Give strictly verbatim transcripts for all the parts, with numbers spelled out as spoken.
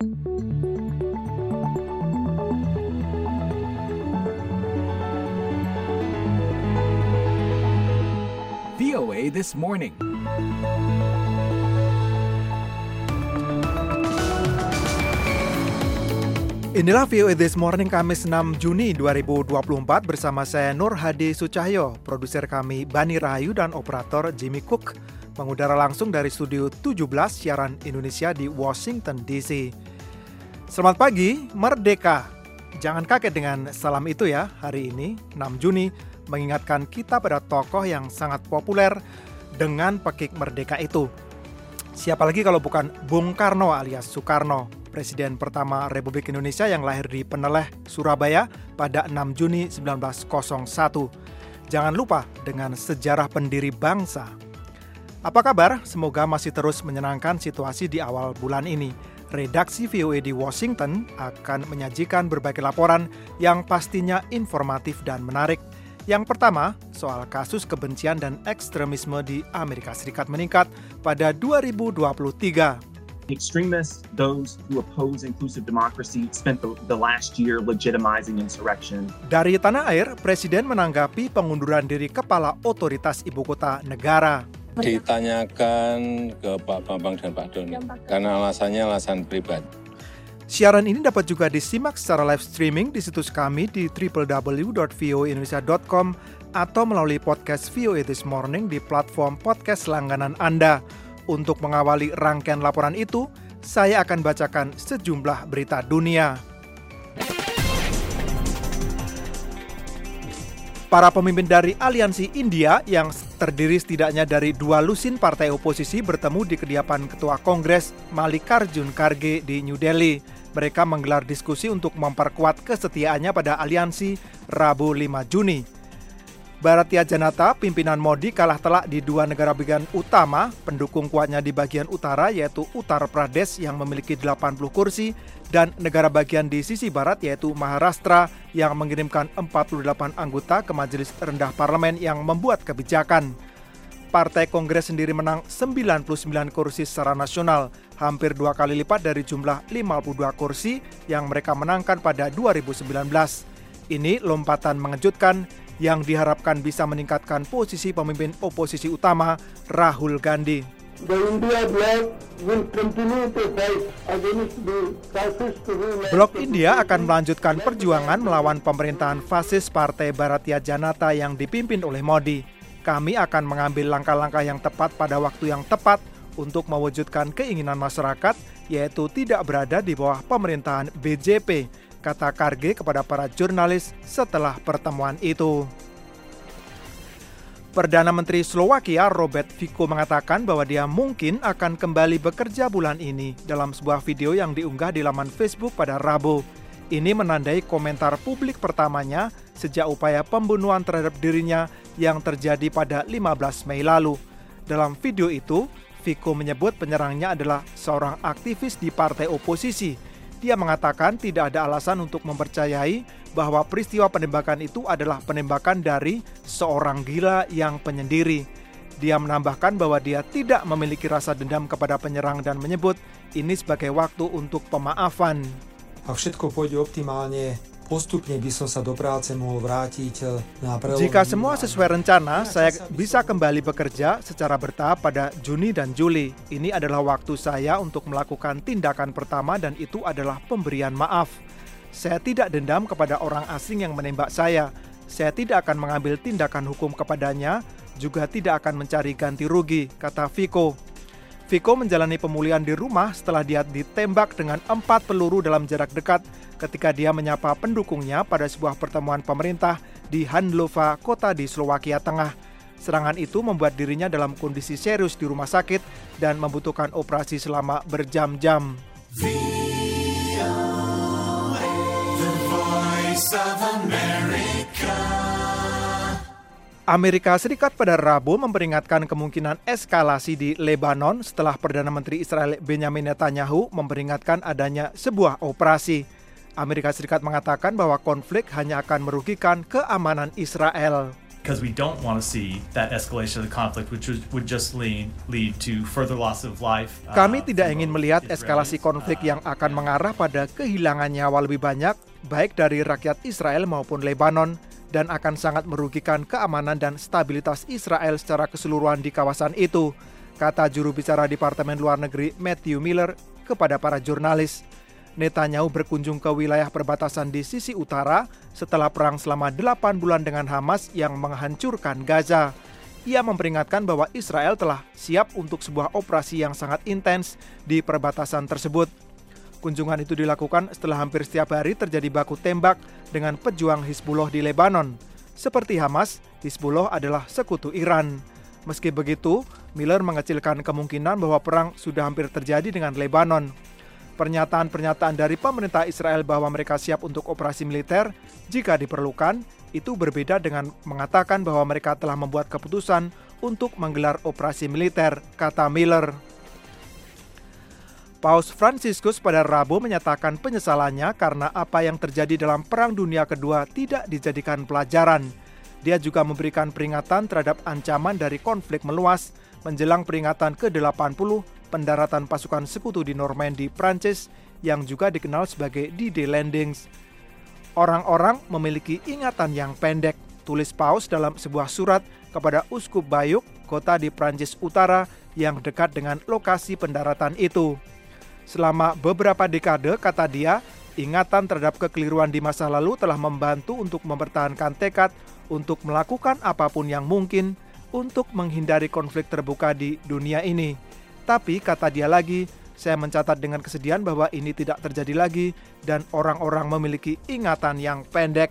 V O A This Morning. Inilah V O A This Morning Kamis enam Juni dua ribu dua puluh empat bersama saya Nur Hadi Sucahyo, produser kami Bani Rahayu dan operator Jimmy Cook, mengudara langsung dari studio tujuh belas siaran Indonesia di Washington D C. Selamat pagi, Merdeka. Jangan kaget dengan salam itu ya. Hari ini enam Juni mengingatkan kita pada tokoh yang sangat populer dengan pekik merdeka itu. Siapa lagi kalau bukan Bung Karno alias Soekarno, Presiden pertama Republik Indonesia yang lahir di Peneleh, Surabaya pada enam Juni seribu sembilan ratus satu. Jangan lupa dengan sejarah pendiri bangsa. Apa kabar? Semoga masih terus menyenangkan situasi di awal bulan ini. Redaksi V O A di Washington akan menyajikan berbagai laporan yang pastinya informatif dan menarik. Yang pertama, soal kasus kebencian dan ekstremisme di Amerika Serikat meningkat pada dua ribu dua puluh tiga. Extremists, those who oppose inclusive democracy, spent the, the last year legitimizing insurrection. Dari tanah air, Presiden menanggapi pengunduran diri Kepala Otoritas Ibu Kota Negara. Ditanyakan ke Pak Bambang dan Pak Doni, karena alasannya alasan pribadi. Siaran ini dapat juga disimak secara live streaming di situs kami di w w w dot v o a indonesia dot com atau melalui podcast V O A This Morning di platform podcast langganan Anda. Untuk mengawali rangkaian laporan itu, saya akan bacakan sejumlah berita dunia. Para pemimpin dari Aliansi India yang terdiri setidaknya dari dua lusin partai oposisi bertemu di kediaman Ketua Kongres Mallikarjun Kharge di New Delhi. Mereka menggelar diskusi untuk memperkuat kesetiaannya pada aliansi Rabu lima Juni. Bharatiya Janata, pimpinan Modi, kalah telak di dua negara bagian utama, pendukung kuatnya di bagian utara yaitu Uttar Pradesh yang memiliki delapan puluh kursi, dan negara bagian di sisi barat yaitu Maharashtra yang mengirimkan empat puluh delapan anggota ke Majelis Rendah Parlemen yang membuat kebijakan. Partai Kongres sendiri menang sembilan puluh sembilan kursi secara nasional, hampir dua kali lipat dari jumlah lima puluh dua kursi yang mereka menangkan pada dua ribu sembilan belas. Ini lompatan mengejutkan yang diharapkan bisa meningkatkan posisi pemimpin oposisi utama Rahul Gandhi. Blok India akan melanjutkan perjuangan melawan pemerintahan fasis Partai Bharatiya Janata yang dipimpin oleh Modi. Kami akan mengambil langkah-langkah yang tepat pada waktu yang tepat untuk mewujudkan keinginan masyarakat, yaitu tidak berada di bawah pemerintahan B J P, kata Kharge kepada para jurnalis setelah pertemuan itu. Perdana Menteri Slovakia Robert Fico mengatakan bahwa dia mungkin akan kembali bekerja bulan ini dalam sebuah video yang diunggah di laman Facebook pada Rabu. Ini menandai komentar publik pertamanya sejak upaya pembunuhan terhadap dirinya yang terjadi pada lima belas Mei lalu. Dalam video itu, Fico menyebut penyerangnya adalah seorang aktivis di partai oposisi. Dia mengatakan tidak ada alasan untuk mempercayai bahwa peristiwa penembakan itu adalah penembakan dari seorang gila yang penyendiri. Dia menambahkan bahwa dia tidak memiliki rasa dendam kepada penyerang dan menyebut ini sebagai waktu untuk pemaafan. Ak všetko pôjde optimálne, postupne by som sa do práce mohol vrátiť na prelom. Jika semua sesuai rencana, saya bisa kembali bekerja secara bertahap pada Juni dan Juli. Ini adalah waktu saya untuk melakukan tindakan pertama dan itu adalah pemberian maaf. Saya tidak dendam kepada orang asing yang menembak saya. Saya tidak akan mengambil tindakan hukum kepadanya, juga tidak akan mencari ganti rugi, kata Fico. Fico menjalani pemulihan di rumah setelah dia ditembak dengan empat peluru dalam jarak dekat ketika dia menyapa pendukungnya pada sebuah pertemuan pemerintah di Handlova, kota di Slovakia Tengah. Serangan itu membuat dirinya dalam kondisi serius di rumah sakit dan membutuhkan operasi selama berjam-jam. Amerika Serikat pada Rabu memperingatkan kemungkinan eskalasi di Lebanon setelah Perdana Menteri Israel Benjamin Netanyahu memperingatkan adanya sebuah operasi. Amerika Serikat mengatakan bahwa konflik hanya akan merugikan keamanan Israel. because we don't want to see that escalation of the conflict, which would just lead, lead to further loss of life. Uh, Kami tidak ingin melihat eskalasi konflik yang akan mengarah pada kehilangan nyawa lebih banyak, baik dari rakyat Israel maupun Lebanon, dan akan sangat merugikan keamanan dan stabilitas Israel secara keseluruhan di kawasan itu, kata juru bicara Departemen Luar Negeri Matthew Miller kepada para jurnalis. Netanyahu berkunjung ke wilayah perbatasan di sisi utara setelah perang selama delapan bulan dengan Hamas yang menghancurkan Gaza. Ia memperingatkan bahwa Israel telah siap untuk sebuah operasi yang sangat intens di perbatasan tersebut. Kunjungan itu dilakukan setelah hampir setiap hari terjadi baku tembak dengan pejuang Hizbullah di Lebanon. Seperti Hamas, Hizbullah adalah sekutu Iran. Meski begitu, Miller mengecilkan kemungkinan bahwa perang sudah hampir terjadi dengan Lebanon. Pernyataan-pernyataan dari pemerintah Israel bahwa mereka siap untuk operasi militer jika diperlukan, itu berbeda dengan mengatakan bahwa mereka telah membuat keputusan untuk menggelar operasi militer, kata Miller. Paus Fransiskus pada Rabu menyatakan penyesalannya karena apa yang terjadi dalam Perang Dunia Kedua tidak dijadikan pelajaran. Dia juga memberikan peringatan terhadap ancaman dari konflik meluas menjelang peringatan ke delapan puluh pendaratan pasukan sekutu di Normandy, Prancis, yang juga dikenal sebagai D-Day Landings. Orang-orang memiliki ingatan yang pendek, tulis Paus dalam sebuah surat kepada Uskup Bayeux, kota di Prancis Utara yang dekat dengan lokasi pendaratan itu. Selama beberapa dekade, kata dia, ingatan terhadap kekeliruan di masa lalu telah membantu untuk mempertahankan tekad untuk melakukan apapun yang mungkin untuk menghindari konflik terbuka di dunia ini. Tapi, kata dia lagi, saya mencatat dengan kesedihan bahwa ini tidak terjadi lagi dan orang-orang memiliki ingatan yang pendek.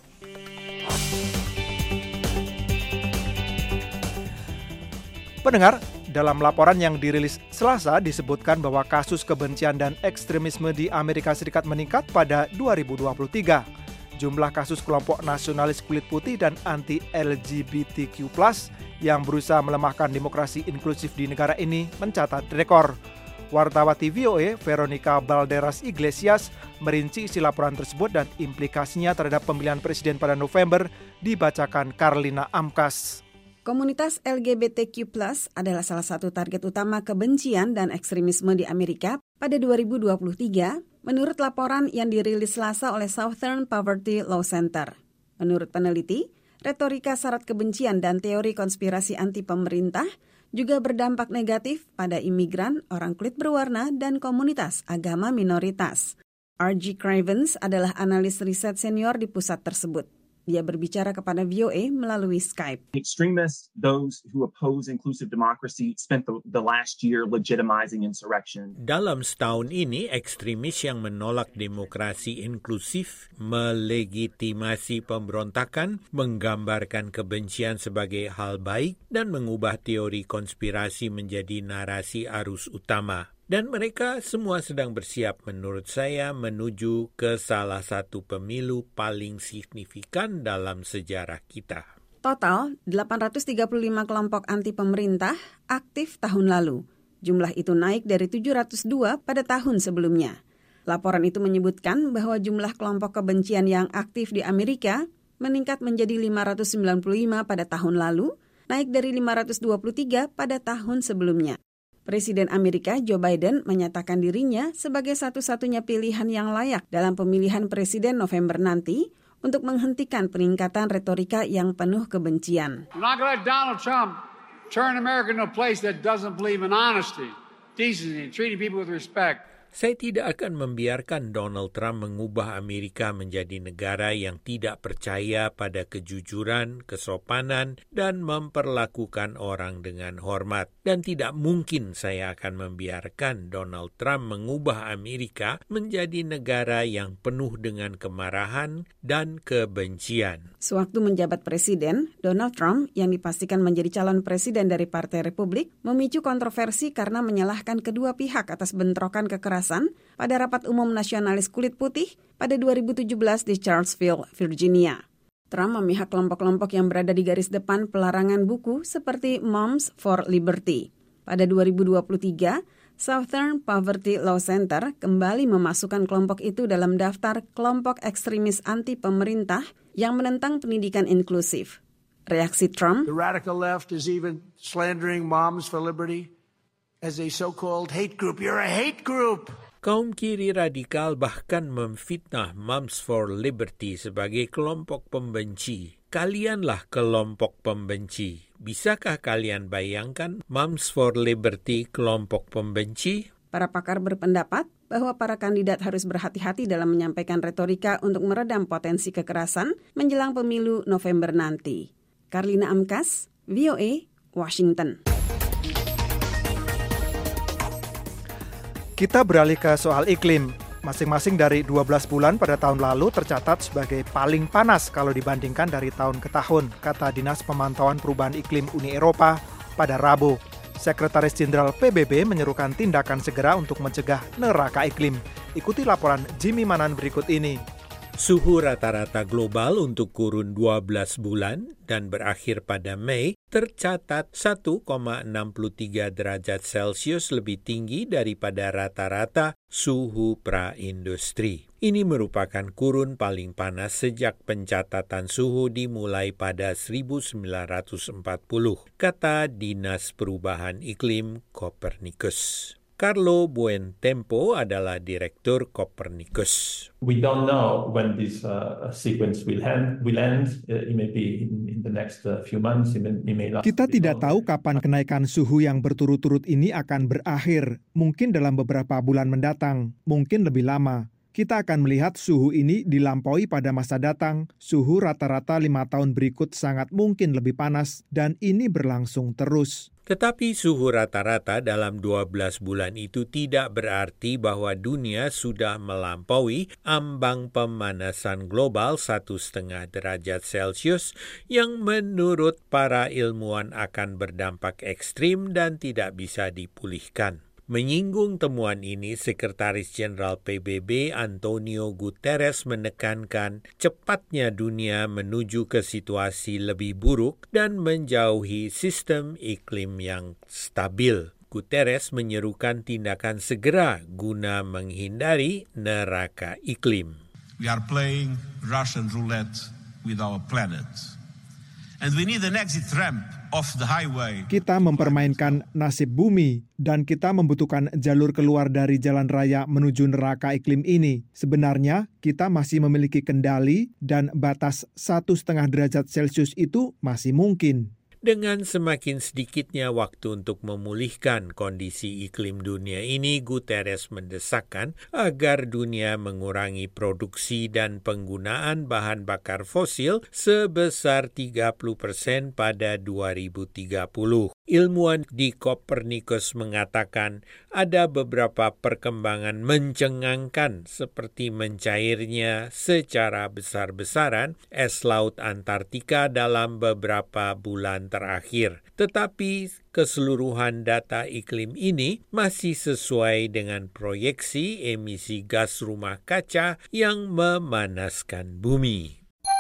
Pendengar, dalam laporan yang dirilis Selasa disebutkan bahwa kasus kebencian dan ekstremisme di Amerika Serikat meningkat pada dua ribu dua puluh tiga. Jumlah kasus kelompok nasionalis kulit putih dan anti-L G B T Q plus, yang berusaha melemahkan demokrasi inklusif di negara ini mencatat rekor. Wartawati V O A Veronica Balderas Iglesias merinci isi laporan tersebut dan implikasinya terhadap pemilihan presiden pada November, dibacakan Karlina Amkas. Komunitas L G B T Q plus adalah salah satu target utama kebencian dan ekstremisme di Amerika pada dua ribu dua puluh tiga, menurut laporan yang dirilis Selasa oleh Southern Poverty Law Center. Menurut peneliti, retorika syarat kebencian dan teori konspirasi anti pemerintah juga berdampak negatif pada imigran, orang kulit berwarna, dan komunitas agama minoritas. R G Cravens adalah analis riset senior di pusat tersebut. Dia berbicara kepada V O A melalui Skype. Extremists, those who oppose inclusive democracy, spent the, the last year legitimizing insurrection. Dalam setahun ini, ekstremis yang menolak demokrasi inklusif melegitimasi pemberontakan, menggambarkan kebencian sebagai hal baik, dan mengubah teori konspirasi menjadi narasi arus utama. Dan mereka semua sedang bersiap menurut saya menuju ke salah satu pemilu paling signifikan dalam sejarah kita. Total, delapan ratus tiga puluh lima kelompok anti pemerintah aktif tahun lalu. Jumlah itu naik dari tujuh ratus dua pada tahun sebelumnya. Laporan itu menyebutkan bahwa jumlah kelompok kebencian yang aktif di Amerika meningkat menjadi lima ratus sembilan puluh lima pada tahun lalu, naik dari lima ratus dua puluh tiga pada tahun sebelumnya. Presiden Amerika Joe Biden menyatakan dirinya sebagai satu-satunya pilihan yang layak dalam pemilihan presiden November nanti untuk menghentikan peningkatan retorika yang penuh kebencian. I'm not going to let Donald Trump turn America into a place that doesn't believe in honesty, decency, and treating people with respect. Saya tidak akan membiarkan Donald Trump mengubah Amerika menjadi negara yang tidak percaya pada kejujuran, kesopanan, dan memperlakukan orang dengan hormat. Dan tidak mungkin saya akan membiarkan Donald Trump mengubah Amerika menjadi negara yang penuh dengan kemarahan dan kebencian. Sewaktu menjabat presiden, Donald Trump yang dipastikan menjadi calon presiden dari Partai Republik memicu kontroversi karena menyalahkan kedua pihak atas bentrokan kekerasan pada rapat umum nasionalis kulit putih pada dua ribu tujuh belas di Charlottesville, Virginia. Trump memihak kelompok-kelompok yang berada di garis depan pelarangan buku seperti Moms for Liberty. Pada dua ribu dua puluh tiga, Southern Poverty Law Center kembali memasukkan kelompok itu dalam daftar kelompok ekstremis anti pemerintah yang menentang pendidikan inklusif. Reaksi Trump, The radical left is even slandering Moms for Liberty as a so-called hate group. You're a hate group. Kaum kiri radikal bahkan memfitnah Moms for Liberty sebagai kelompok pembenci. Kalianlah kelompok pembenci. Bisakah kalian bayangkan Moms for Liberty kelompok pembenci? Para pakar berpendapat bahwa para kandidat harus berhati-hati dalam menyampaikan retorika untuk meredam potensi kekerasan menjelang pemilu November nanti. Karlina Amkas, V O A, Washington. Kita beralih ke soal iklim. Masing-masing dari dua belas bulan pada tahun lalu tercatat sebagai paling panas kalau dibandingkan dari tahun ke tahun, kata Dinas Pemantauan Perubahan Iklim Uni Eropa pada Rabu. Sekretaris Jenderal P B B menyerukan tindakan segera untuk mencegah neraka iklim. Ikuti laporan Jimmy Manan berikut ini. Suhu rata-rata global untuk kurun dua belas bulan dan berakhir pada Mei tercatat satu koma enam tiga derajat Celcius lebih tinggi daripada rata-rata suhu pra-industri. Ini merupakan kurun paling panas sejak pencatatan suhu dimulai pada seribu sembilan ratus empat puluh, kata Dinas Perubahan Iklim Copernicus. Carlo Buentempo adalah Direktur Copernicus. We don't know when this uh, sequence will end. Will end. Uh, it may be in, in the next uh, few months. It may, it may last. Kita tidak tahu kapan kenaikan suhu yang berturut-turut ini akan berakhir. Mungkin dalam beberapa bulan mendatang, mungkin lebih lama. Kita akan melihat suhu ini dilampaui pada masa datang. Suhu rata-rata lima tahun berikut sangat mungkin lebih panas dan ini berlangsung terus. Tetapi suhu rata-rata dalam dua belas bulan itu tidak berarti bahwa dunia sudah melampaui ambang pemanasan global satu koma lima derajat Celcius yang menurut para ilmuwan akan berdampak ekstrim dan tidak bisa dipulihkan. Menyinggung temuan ini, Sekretaris Jenderal P B B Antonio Guterres menekankan cepatnya dunia menuju ke situasi lebih buruk dan menjauhi sistem iklim yang stabil. Guterres menyerukan tindakan segera guna menghindari neraka iklim. We are playing Russian roulette with our planet. And we need an exit ramp off the highway. Kita mempermainkan nasib bumi dan kita membutuhkan jalur keluar dari jalan raya menuju neraka iklim ini. Sebenarnya kita masih memiliki kendali dan batas satu koma lima derajat Celcius itu masih mungkin. Dengan semakin sedikitnya waktu untuk memulihkan kondisi iklim dunia ini, Guterres mendesakkan agar dunia mengurangi produksi dan penggunaan bahan bakar fosil sebesar tiga puluh persen pada dua ribu tiga puluh. Ilmuwan di Copernicus mengatakan ada beberapa perkembangan mencengangkan seperti mencairnya secara besar-besaran es laut Antartika dalam beberapa bulan terakhir. Tetapi keseluruhan data iklim ini masih sesuai dengan proyeksi emisi gas rumah kaca yang memanaskan bumi.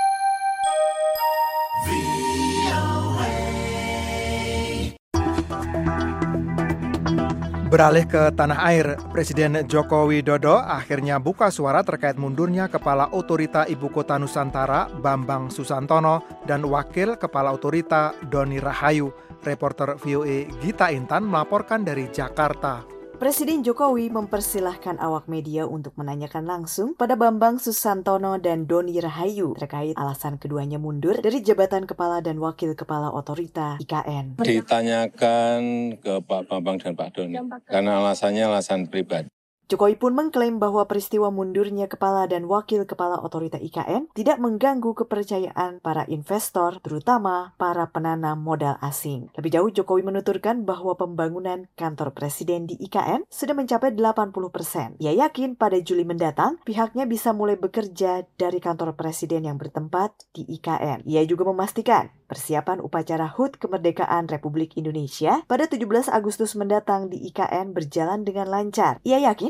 Beralih ke tanah air, Presiden Joko Widodo akhirnya buka suara terkait mundurnya Kepala Otorita Ibu Kota Nusantara Bambang Susantono dan Wakil Kepala Otorita Doni Rahayu. Reporter V O A Gita Intan melaporkan dari Jakarta. Presiden Jokowi mempersilahkan awak media untuk menanyakan langsung pada Bambang Susantono dan Doni Rahayu terkait alasan keduanya mundur dari jabatan Kepala dan Wakil Kepala Otorita I K N. Ditanyakan ke Pak Bambang dan Pak Doni, karena alasannya alasan pribadi. Jokowi pun mengklaim bahwa peristiwa mundurnya Kepala dan Wakil Kepala Otorita I K N tidak mengganggu kepercayaan para investor, terutama para penanam modal asing. Lebih jauh, Jokowi menuturkan bahwa pembangunan kantor presiden di I K N sudah mencapai delapan puluh persen. Ia yakin pada Juli mendatang, pihaknya bisa mulai bekerja dari kantor presiden yang bertempat di I K N. Ia juga memastikan persiapan upacara H U T Kemerdekaan Republik Indonesia pada tujuh belas Agustus mendatang di I K N berjalan dengan lancar. Ia yakin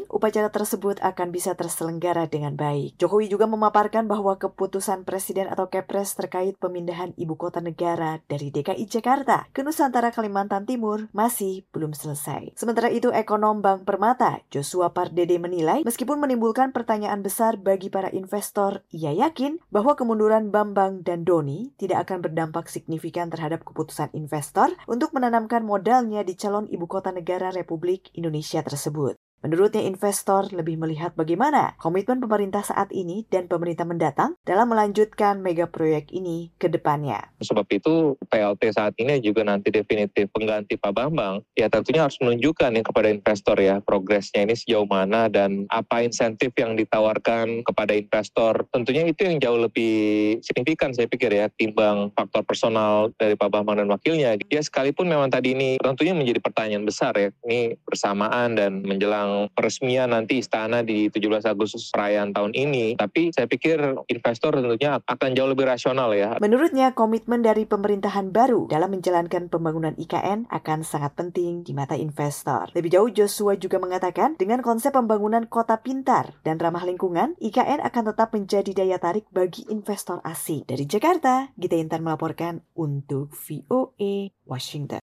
upacara tersebut akan bisa terselenggara dengan baik. Jokowi juga memaparkan bahwa keputusan Presiden atau Kepres terkait pemindahan ibu kota negara dari D K I Jakarta ke Nusantara Kalimantan Timur masih belum selesai. Sementara itu, ekonom Bank Permata, Joshua Pardede menilai, meskipun menimbulkan pertanyaan besar bagi para investor, ia yakin bahwa kemunduran Bambang dan Doni tidak akan berdampak signifikan terhadap keputusan investor untuk menanamkan modalnya di calon ibu kota negara Republik Indonesia tersebut. Menurutnya, investor lebih melihat bagaimana komitmen pemerintah saat ini dan pemerintah mendatang dalam melanjutkan mega proyek ini ke depannya. Sebab itu P L T saat ini juga nanti definitif pengganti Pak Bambang, ya tentunya harus menunjukkan ya kepada investor ya progresnya ini sejauh mana dan apa insentif yang ditawarkan kepada investor. Tentunya itu yang jauh lebih signifikan saya pikir ya timbang faktor personal dari Pak Bambang dan wakilnya. Ya sekalipun memang tadi ini tentunya menjadi pertanyaan besar ya, ini bersamaan dan menjelang peresmian nanti istana di tujuh belas Agustus perayaan tahun ini. Tapi saya pikir investor tentunya akan jauh lebih rasional ya. Menurutnya, komitmen dari pemerintahan baru dalam menjalankan pembangunan I K N akan sangat penting di mata investor. Lebih jauh, Joshua juga mengatakan dengan konsep pembangunan kota pintar dan ramah lingkungan, I K N akan tetap menjadi daya tarik bagi investor asing. Dari Jakarta, Gita Intan melaporkan untuk V O A Washington.